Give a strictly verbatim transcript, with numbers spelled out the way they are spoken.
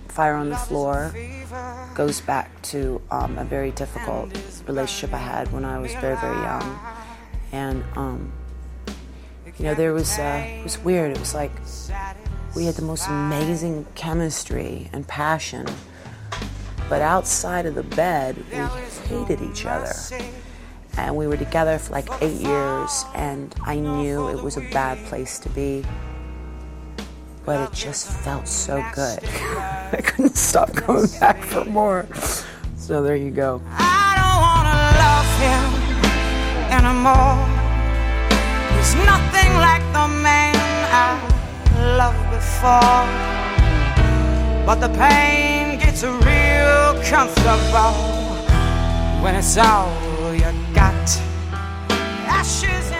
Fire on the Floor goes back to um, a very difficult relationship I had when I was very, very young. And, um, you know, there was, uh, it was weird. It was like we had the most amazing chemistry and passion, but outside of the bed, we hated each other. And we were together for like eight years, and I knew it was a bad place to be, but it just felt so good. I couldn't stop coming back for more. So there you go. I don't wanna love him anymore. He's nothing like the man I loved before. But the pain gets real comfortable when it's all you got. Ashes